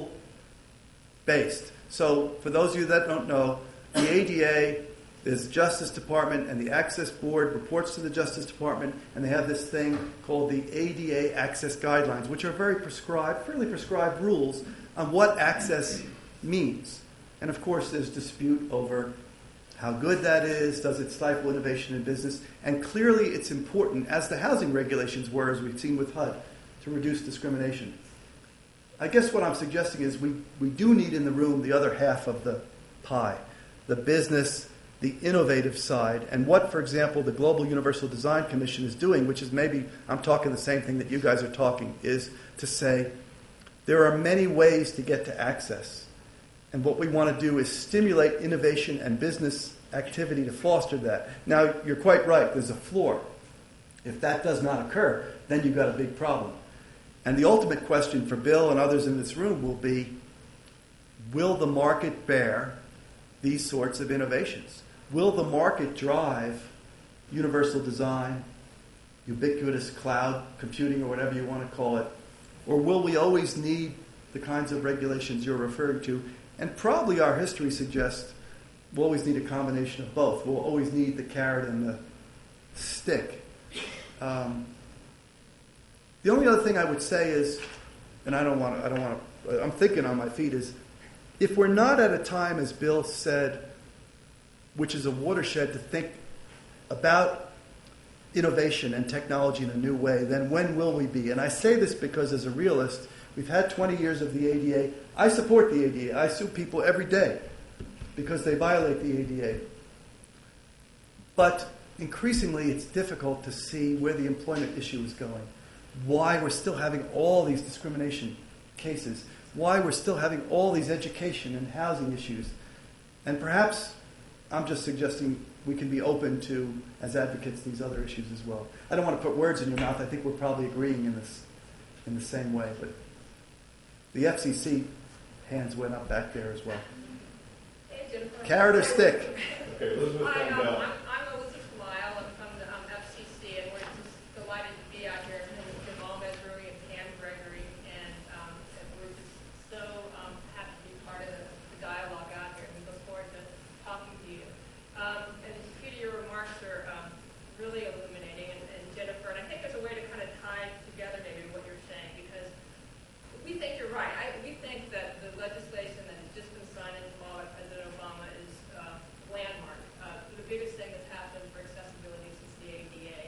rule-based. So for those of you that don't know, the ADA is the Justice Department, and the Access Board reports to the Justice Department, and they have this thing called the ADA access guidelines, which are fairly prescribed rules on what access means. And of course, there's dispute over how good that is, does it stifle innovation in business, and clearly it's important, as the housing regulations were, as we've seen with HUD, to reduce discrimination. I guess what I'm suggesting is we do need in the room the other half of the pie, the business, the innovative side, and what, for example, the Global Universal Design Commission is doing, which is maybe I'm talking the same thing that you guys are talking, is to say there are many ways to get to access. And what we want to do is stimulate innovation and business activity to foster that. Now, you're quite right. There's a floor. If that does not occur, then you've got a big problem. And the ultimate question for Bill and others in this room will be, will the market bear these sorts of innovations? Will the market drive universal design, ubiquitous cloud computing, or whatever you want to call it? Or will we always need the kinds of regulations you're referring to? And probably our history suggests we'll always need a combination of both. We'll always need the carrot and the stick. The only other thing I would say is, and I'm thinking on my feet, is if we're not at a time, as Bill said, which is a watershed to think about innovation and technology in a new way, then when will we be? And I say this because as a realist, we've had 20 years of the ADA. I support the ADA. I sue people every day because they violate the ADA. But increasingly, it's difficult to see where the employment issue is going, why we're still having all these discrimination cases, why we're still having all these education and housing issues. And perhaps I'm just suggesting we can be open to, as advocates, these other issues as well. I don't want to put words in your mouth. I think we're probably agreeing in the same way. But the FCC hands went up back there as well. Hey, Jennifer. Carrot or stick? Okay, Elizabeth Hi, Van Bell. I'm Elizabeth Lyle. I'm from the FCC, and we're just delighted to be out here with Jim Almedruy and Pam Gregory, and we're just so happy to be part of the dialogue out here, and we look forward to talking to you. And a few of your remarks are really illuminating, and Jennifer, and I think there's a way to kind of tie together maybe what you're saying, because we think you're right. We think that the legislation that has just been signed into law by President Obama is landmark. The biggest thing that's happened for accessibility since the ADA,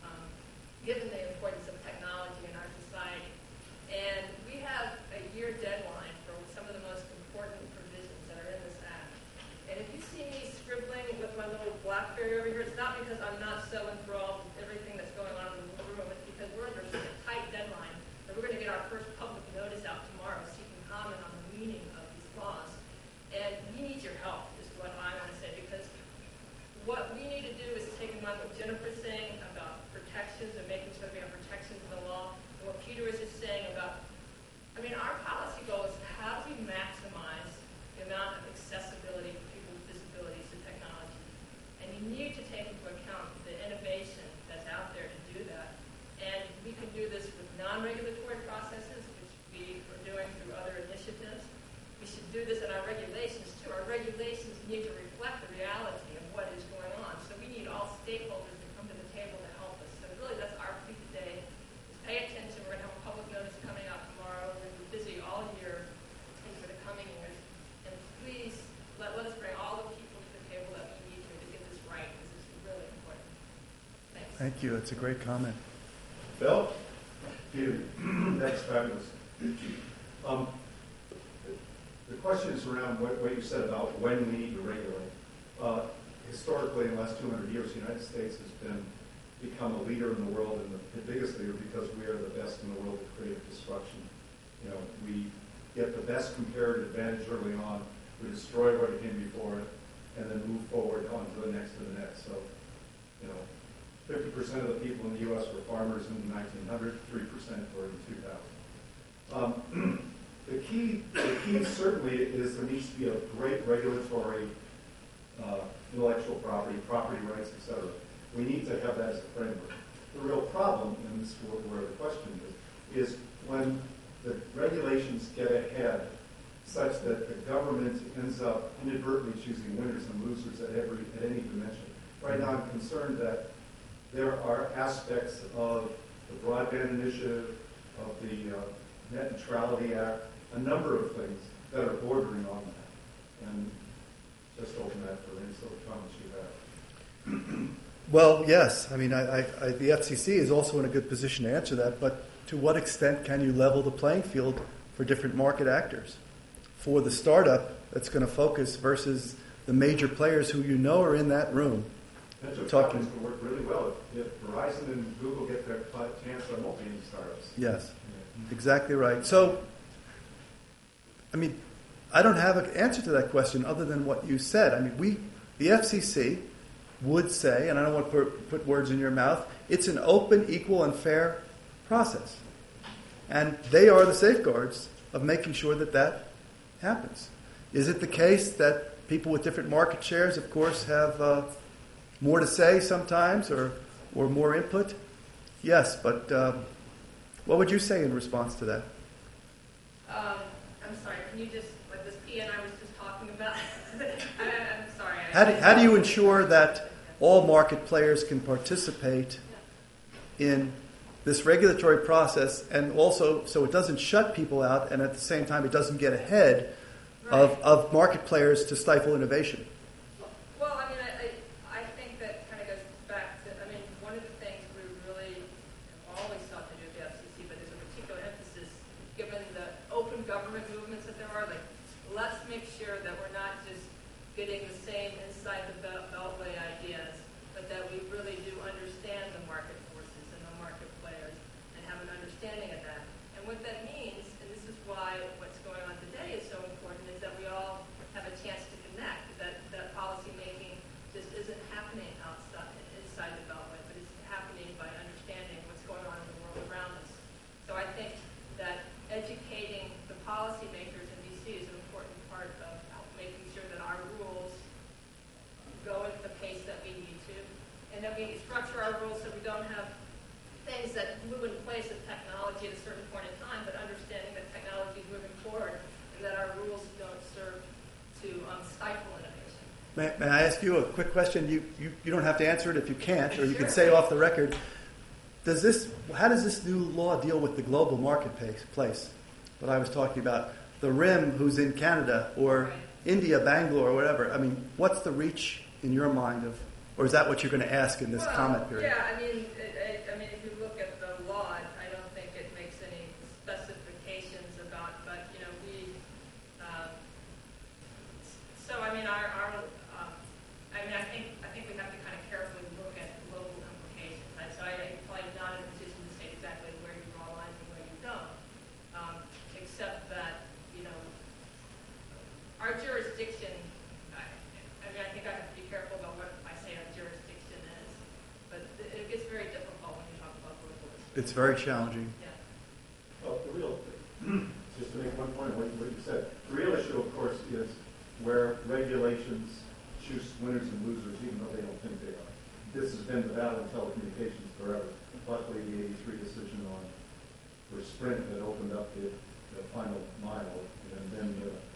given the importance of technology in our society. And we have a year deadline for some of the most important provisions that are in this act. And if you see me scribbling with my little BlackBerry over here, it's not because I'm not so enthralled with everything that's going on in the room. It's because we're under such a tight deadline that we're going to get our first public notice out tomorrow seeking comment on the meaning of these laws. And we need your help, is what I want to say, because what we need to do is take in mind what Jennifer's saying about protections and making sure we have protections in the law, and what Peter is just saying about, our policy goal is how do we maximize the amount of accessibility for people with disabilities to technology. And you need to take into account the innovation that's out there to do that. And we can do this with non-regulatory processes, which we are doing through other initiatives. We should do this in our regulations, too. Our regulations need to reflect the reality of what is going on. So we need all stakeholders to come to the table to help us. So really, that's our plea today, is pay attention. We're going to have a public notice coming out tomorrow. We're going to be busy all year and for the coming years. And please Thank you. It's a great comment. Bill? Peter, that's fabulous. The question is around what you said about when we need to regulate. Historically, in the last 200 years, the United States has become a leader in the world, and the biggest leader because we are the best in the world at creative destruction. You know, we get the best comparative advantage early on. We destroy what came before it, and then move forward on to the next to the next. So, you know, 50% of the people in the U.S. were farmers in 1900, 3% were in 2000. The key certainly is there needs to be a great regulatory intellectual property rights, etc. We need to have that as a framework. The real problem, and this is where the question is when the regulations get ahead such that the government ends up inadvertently choosing winners and losers at any dimension. Right now I'm concerned that there are aspects of the Broadband Initiative, of the Net Neutrality Act, a number of things that are bordering on that. And just open that for any sort of comments you have. Well, yes. I mean, the FCC is also in a good position to answer that, but to what extent can you level the playing field for different market actors? For the startup that's going to focus versus the major players who you know are in that room. That's what talking to work really well. If Verizon and Google get their chance, there won't be any startups. Yes, exactly right. So, I mean, I don't have an answer to that question other than what you said. I mean, the FCC would say, and I don't want to put words in your mouth, it's an open, equal, and fair process. And they are the safeguards of making sure that that happens. Is it the case that people with different market shares, of course, have more to say sometimes or more input? Yes, but what would you say in response to that? I'm sorry, can you just, like this P and I was just talking about? I'm sorry. How do you ensure that all market players can participate in this regulatory process and also so it doesn't shut people out and at the same time it doesn't get ahead of market players to stifle innovation? Well, I mean, I think that kind of goes back to, I mean, one of the things we really have always sought to do at the FCC, but there's a particular emphasis given the open government movements that there are, like, let's make sure that we're not just getting the same inside the beltway ideas, but that we really do understand the market forces and the market players and have an understanding of that. And what that means, and this is why what's going on today is so important, is that we all have a chance to connect, that policy making just isn't happening inside the beltway, but it's happening by understanding what's going on in the world around us. So I think that educating the policymakers in D.C. is an important part of making sure that our rules go at the pace that we need to, and that we structure our rules so we don't have things that move in place with technology at a certain point in time, but understanding that technology is moving forward and that our rules don't serve to stifle innovation. May I ask you a quick question? You don't have to answer it if you can't, or you can say off the record. How does this new law deal with the global marketplace? What I was talking about, the RIM who's in Canada or India, Bangalore, or whatever. I mean, what's the reach in your mind of, or is that what you're going to ask in this comment period? Yeah, I mean, if you look at the law, I don't think it makes any specifications about, but you know, I think we have to kind of carefully look at global implications. So I'm probably not in a position to say exactly where you draw lines and where you don't, except that, you know, our jurisdiction, I think I have to be careful about what I say our jurisdiction is, but it gets very difficult when you talk about global issues. It's very challenging. Yeah. Well, just to make one point on what you said, the real issue, of course, is where regulations choose winners and losers, even though they don't think they are. This has been the battle in telecommunications forever. Luckily, the 83 decision for Sprint that opened up the final mile, and then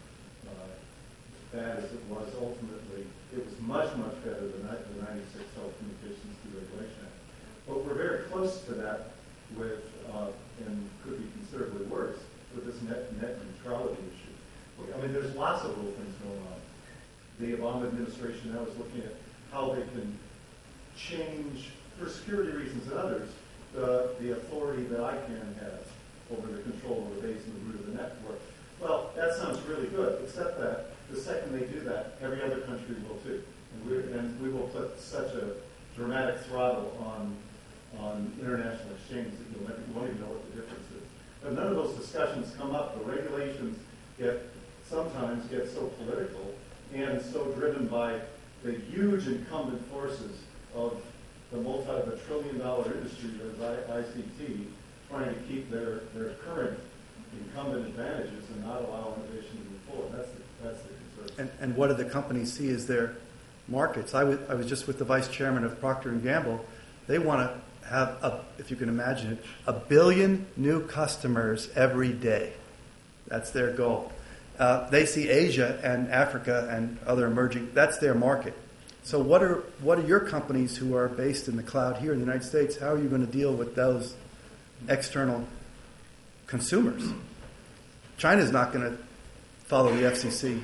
bad as it was, ultimately, it was much, much better than the 96 Telecommunications Deregulation Act. But we're very close to that with, and could be considerably worse, with this net neutrality issue. I mean, there's lots of little things going on. The Obama administration now is looking at how they can change for security reasons and others, the authority that ICANN has over the control of the base and the root of the network. Well, that sounds really good, except that the second they do that, every other country will too. And we will put such a dramatic throttle on international exchanges that you won't even know what the difference is. But none of those discussions come up. The regulations sometimes get so political and so driven by the huge incumbent forces of the multi-trillion-dollar industry that is ICT, trying to keep their current incumbent advantages and not allow innovation to move forward. That's the concern. And what do the companies see as their markets? I was just with the vice chairman of Procter & Gamble. They want to have, if you can imagine it, 1 billion new customers every day. That's their goal. They see Asia and Africa and other emerging, that's their market. So what are your companies who are based in the cloud here in the United States, how are you going to deal with those external consumers? China's not going to follow the FCC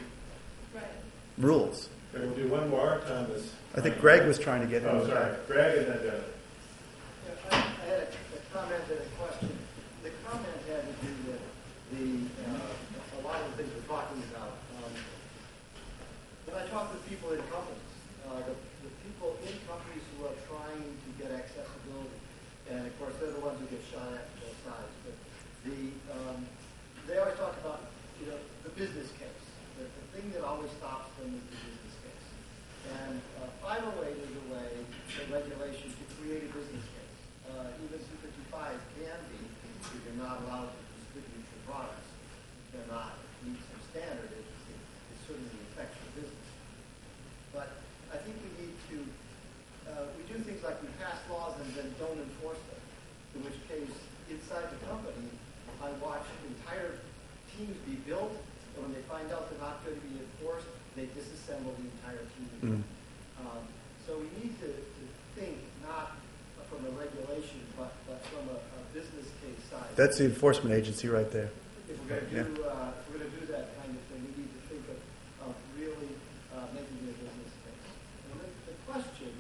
rules. Okay, we'll do one more. Thomas. I think Greg was trying to get into sorry. that. Greg and then Devin. I had a comment and a question. The comment had to do with a lot of the things we're talking about. When I talk with people in companies, the people in companies who are trying to get accessibility, and of course they're the ones who get shot at from both sides, but they always talk about the business case. The thing that always stops them is the business case. And 508 is a way, the regulation, to create a business case. Even 255 can be, if you're not allowed to distribute your products, if they're not meet some standard, it certainly affects your business. But I think we need to, we do things like we pass laws and then don't enforce them, in which case, inside the company, I watch entire teams be built, and when they find out they're not going to be enforced, they disassemble the entire team. So we need to think not from a regulation, but from a business case side. That's the enforcement agency right there. If we're going to do that kind of thing, we need to think of really making it a business case. And the question,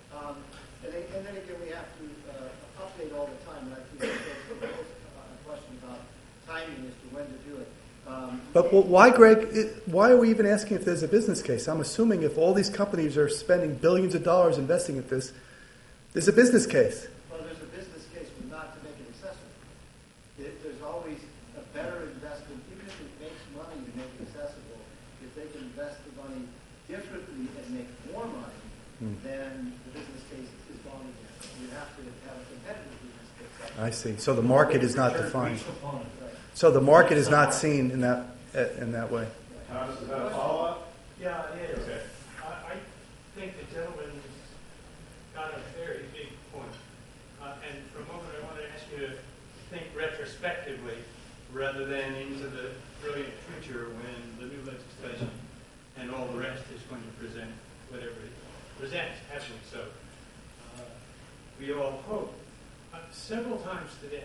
and then again, we have to update all the time. And I think there's a question about timing as to when to do it. But why, Greg, why are we even asking if there's a business case? I'm assuming if all these companies are spending billions of dollars investing in this, there's a business case. Well, there's a business case, but not to make it accessible. There's always a better investment, even if it makes money to make it accessible, if they can invest the money differently and make more money, then the business case is gone again. You have to have a competitive business case. I see. So the market is not defined. So the market is not seen in that way. Thomas, is that a follow-up? Yeah, it is. Okay. I think the gentleman's got a very big point. And for a moment, I want to ask you to think retrospectively rather than into the brilliant future when the new legislation and all the rest is going to present whatever it presents, happily so. We all hope. Several times today,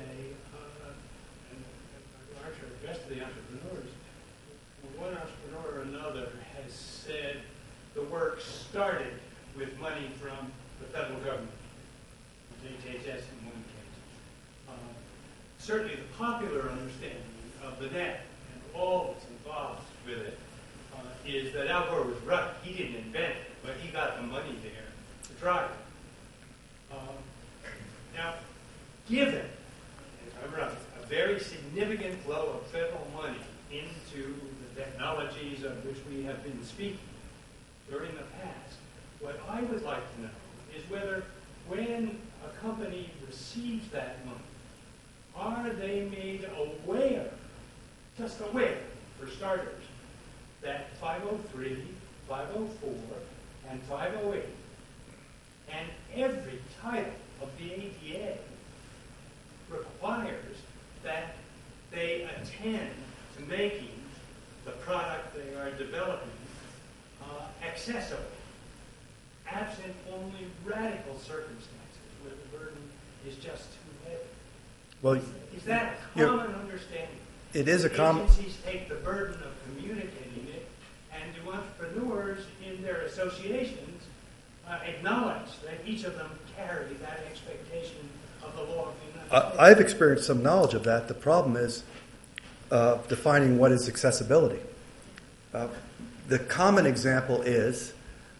the rest of the entrepreneurs, one entrepreneur or another has said the work started with money from the federal government, HHS in one case. Certainly the popular understanding of the net and all that's involved with it is that Al Gore was right. He didn't invent it, but he got the money there to drive it. Now, given, if I'm right, a very significant flow of federal money into the technologies of which we have been speaking during the past, what I would like to know is whether when a company receives that money, are they made aware, just aware, for starters, that 503, 504, and 508, and every title of the ADA requires that they attend to making the product they are developing accessible, absent only radical circumstances where the burden is just too heavy. Well, Is that a common understanding? it is a common. Agencies take the burden of communicating it, and do entrepreneurs in their associations acknowledge that each of them carry that expectation of the law of the United States. I've experienced some knowledge of that. The problem is defining what is accessibility. The common example is,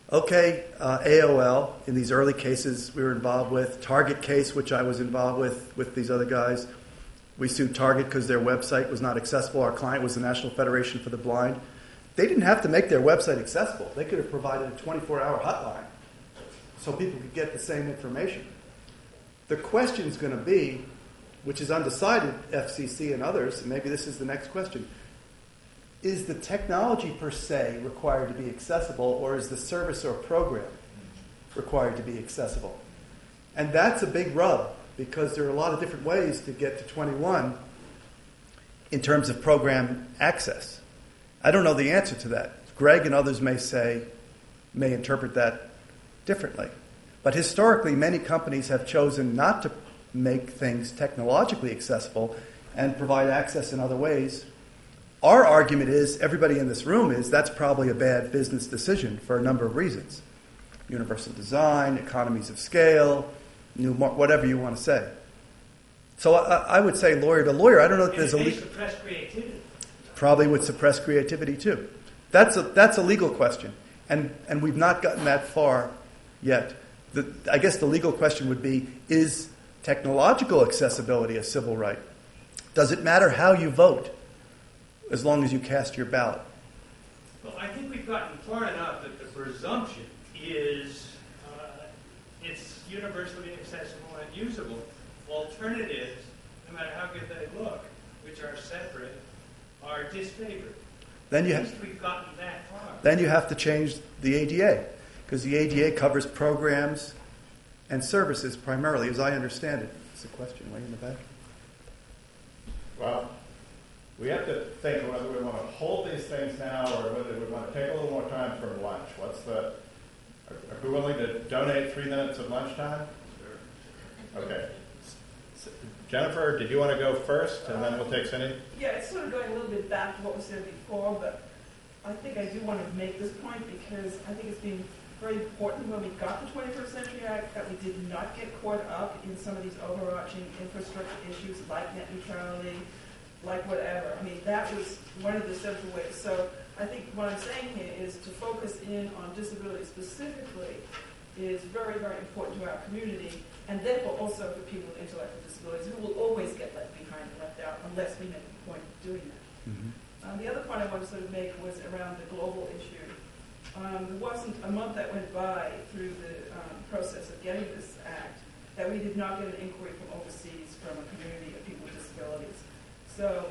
AOL, in these early cases we were involved with, Target case, which I was involved with these other guys. We sued Target because their website was not accessible. Our client was the National Federation for the Blind. They didn't have to make their website accessible. They could have provided a 24-hour hotline so people could get the same information. The question is going to be, which is undecided, FCC and others, and maybe this is the next question, is the technology per se required to be accessible, or is the service or program required to be accessible? And that's a big rub, because there are a lot of different ways to get to 21 in terms of program access. I don't know the answer to that. Greg and others may interpret that differently. But historically, many companies have chosen not to make things technologically accessible and provide access in other ways. Our argument is, everybody in this room is, that's probably a bad business decision for a number of reasons. Universal design, economies of scale, whatever you want to say. So I would say lawyer to lawyer. I don't know if there's a... It suppress creativity. Probably would suppress creativity too. That's a legal question. And we've not gotten that far yet. I guess the legal question would be, is technological accessibility a civil right? Does it matter how you vote, as long as you cast your ballot? Well, I think we've gotten far enough that the presumption is it's universally accessible and usable. Alternatives, no matter how good they look, which are separate, are disfavored. At least we've gotten that far. Then you have to change the ADA, because the ADA covers programs and services primarily, as I understand it. It's a question way in the back. Well, we have to think whether we want to hold these things now or whether we want to take a little more time for lunch. Are we willing to donate 3 minutes of lunchtime? Sure. Okay. Jennifer, did you want to go first, and then we'll take Cindy? Yeah, it's sort of going a little bit back to what was said before, but I think I do want to make this point because I think it's been very important when we got the 21st Century Act that we did not get caught up in some of these overarching infrastructure issues like net neutrality, like whatever. I mean, that was one of the central ways. So I think what I'm saying here is to focus in on disability specifically is very, very important to our community, and therefore also for people with intellectual disabilities who will always get left behind and left out unless we make a point of doing that. Mm-hmm. The other point I want to sort of make was around the global issue. There wasn't a month that went by through the process of getting this act that we did not get an inquiry from overseas from a community of people with disabilities. So,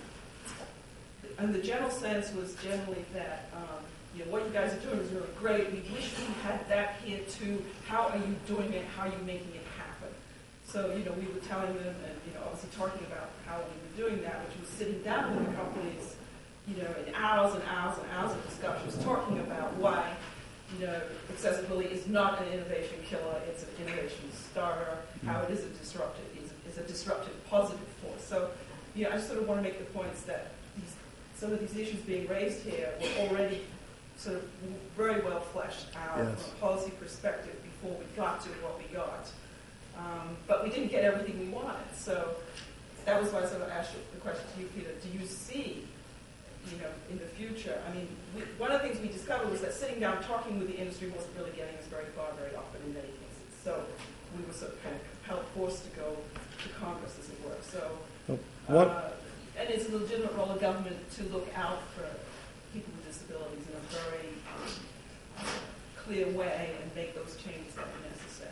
and the general sense was generally that what you guys are doing is really great. We wish we had that here too. How are you doing it? How are you making it happen? So, we were telling them and, obviously talking about how we were doing that, which was sitting down with the companies, in hours and hours and hours of discussions talking about why, accessibility is not an innovation killer, it's an innovation starter, how it is a disruptive positive force. So, I just sort of want to make the points that some of these issues being raised here were already sort of very well fleshed out from a policy perspective before we got to what we got. But we didn't get everything we wanted. So that was why I sort of asked the question to you, Peter. Do you see, in the future, I mean, one of the things we discovered was that sitting down talking with the industry wasn't really getting us very far very often in many cases. So we were sort of kind of compelled, forced to go to Congress, as it were. So, and it's a legitimate role of government to look out for people with disabilities in a very clear way and make those changes that are necessary.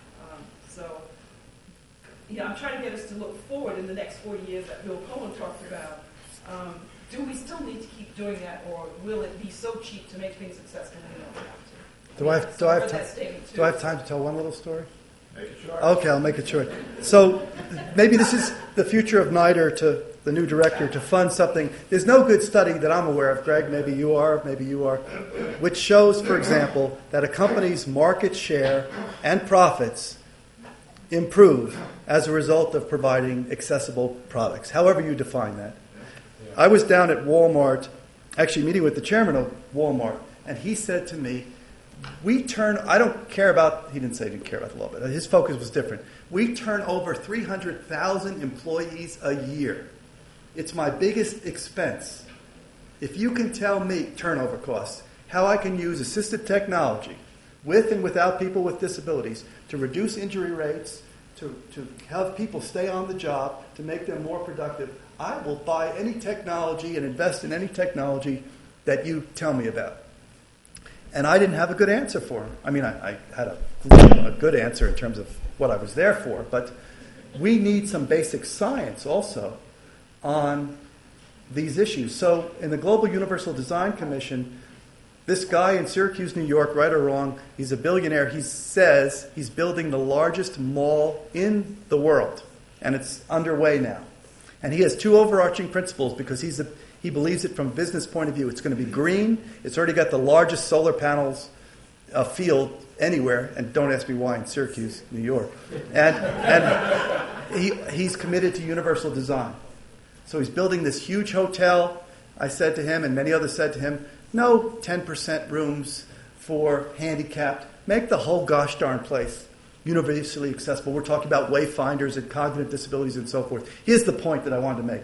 I'm trying to get us to look forward in the next 40 years that Bill Cohen talked about. Do we still need to keep doing that, or will it be so cheap to make things accessible we don't have to? Do I have time to tell one little story? Make it short. Okay, I'll make it short. So maybe this is the future of NIDR to the new director to fund something. There's no good study that I'm aware of, Greg, maybe you are, which shows, for example, that a company's market share and profits improve as a result of providing accessible products, however you define that. I was down at Walmart, actually meeting with the chairman of Walmart, and he said to me, I don't care about, he didn't say he didn't care about the law, but his focus was different. We turn over 300,000 employees a year. It's my biggest expense. If you can tell me, turnover costs, how I can use assistive technology with and without people with disabilities to reduce injury rates, to have people stay on the job, to make them more productive, I will buy any technology and invest in any technology that you tell me about. And I didn't have a good answer for him. I mean, I had a good answer in terms of what I was there for, but we need some basic science also on these issues. So in the Global Universal Design Commission, this guy in Syracuse, New York, right or wrong, he's a billionaire. He says he's building the largest mall in the world, and it's underway now. And he has two overarching principles because he believes it from a business point of view. It's going to be green. It's already got the largest solar panels field anywhere, and don't ask me why in Syracuse, New York. And he's committed to universal design. So he's building this huge hotel. I said to him, and many others said to him, no 10% rooms for handicapped. Make the whole gosh darn place universally accessible. We're talking about wayfinders and cognitive disabilities and so forth. Here's the point that I wanted to make.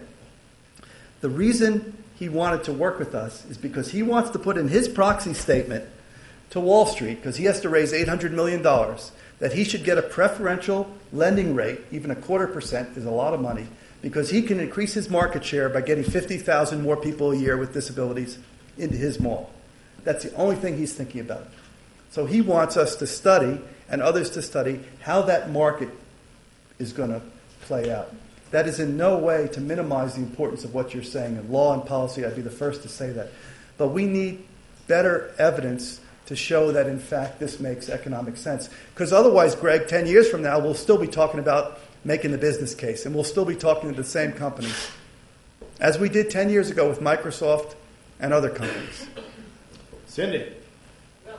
The reason he wanted to work with us is because he wants to put in his proxy statement to Wall Street, because he has to raise $800 million, that he should get a preferential lending rate, even 0.25% is a lot of money, because he can increase his market share by getting 50,000 more people a year with disabilities into his mall. That's the only thing he's thinking about. So he wants us to study, and others to study, how that market is going to play out. That is in no way to minimize the importance of what you're saying. In law and policy, I'd be the first to say that. But we need better evidence to show that, in fact, this makes economic sense. Because otherwise, Greg, 10 years from now, we'll still be talking about making the business case, and we'll still be talking to the same companies, as we did 10 years ago with Microsoft and other companies. Cindy, Well,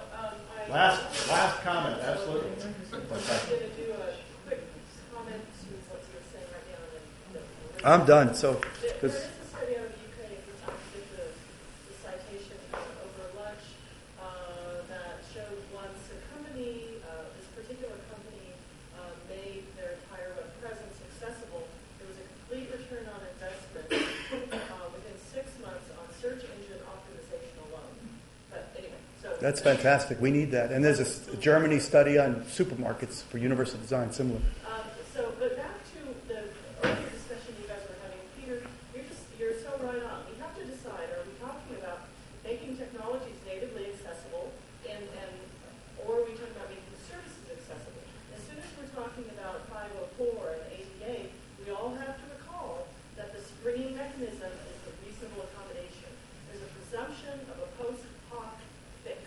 last comment, absolutely. I'm going to do a quick comment to what you were saying right now. I'm done. So, There because is a study out of the UK, if you did the citation over lunch, that showed once a company, this particular company, made their entire web presence accessible, there was a complete return on investment within 6 months on search engine optimization alone. But anyway, so that's fantastic. We need that. And there's a Germany study on supermarkets for universal design, similar. But back to the earlier discussion you guys were having, Peter, you're so right on. We have to decide: are we talking about making technologies natively accessible, or are we talking about making services accessible? As soon as we're talking about 504 and ADA, we all have to recall that the springing mechanism is the reasonable accommodation. There's a presumption of a post hoc fix.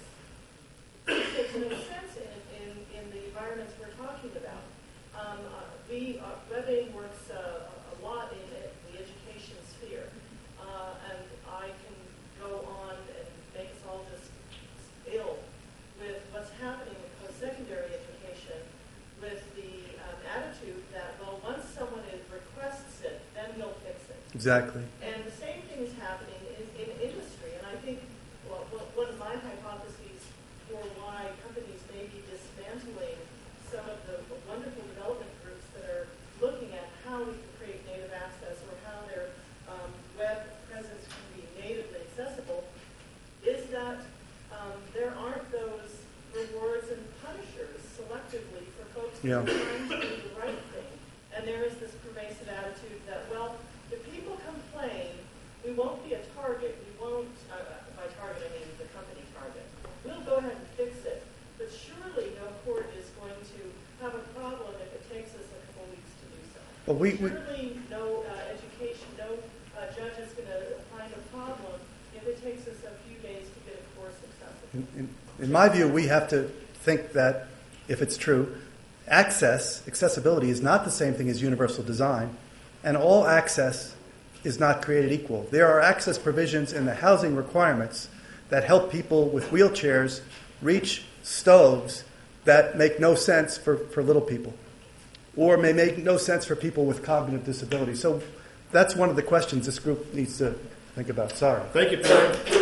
It makes no sense in the environments we're talking about. WebAIM works a lot in the education sphere, and I can go on and make us all just ill with what's happening in post-secondary education, with the attitude that, well, once someone requests it, then we'll fix it. Exactly. And the same thing is happening in industry, and I think one of my hypotheses for why companies may be dismantling some of the wonderful development groups that are looking at how we can create native access or how their web presence can be natively accessible is that there aren't those rewards and punishers selectively for folks who are trying to do the right thing. And there is this pervasive attitude that, well, if people complain, we won't be a target. We won't, by target I mean the company target. We'll go ahead and fix it. But surely no court is going to have a problem if it takes us a couple weeks to do so. Well, Surely no education, no judge is going to find a problem if it takes us a few days to get a course accessible. in my view, we have to think that, if it's true, accessibility is not the same thing as universal design, and all access is not created equal. There are access provisions in the housing requirements that help people with wheelchairs reach stoves that make no sense for little people, or may make no sense for people with cognitive disabilities. So that's one of the questions this group needs to think about. Sorry. Thank you, Peter.